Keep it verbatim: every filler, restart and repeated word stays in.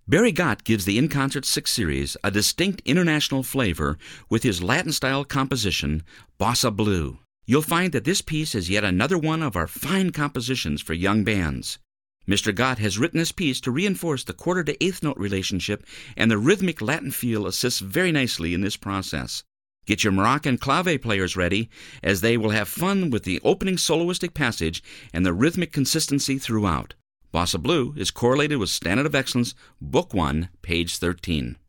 Barry Gott gives the In Concert Six Series a distinct international flavor with his Latin-style composition, Bossa Blue. You'll find that this piece is yet another one of our fine compositions for young bands. Mister Gott has written this piece to reinforce the quarter to eighth note relationship, and the rhythmic Latin feel assists very nicely in this process. Get your maraca and clave players ready, as they will have fun with the opening soloistic passage and the rhythmic consistency throughout. Bossa Blue is correlated with Standard of Excellence, Book one, page thirteen.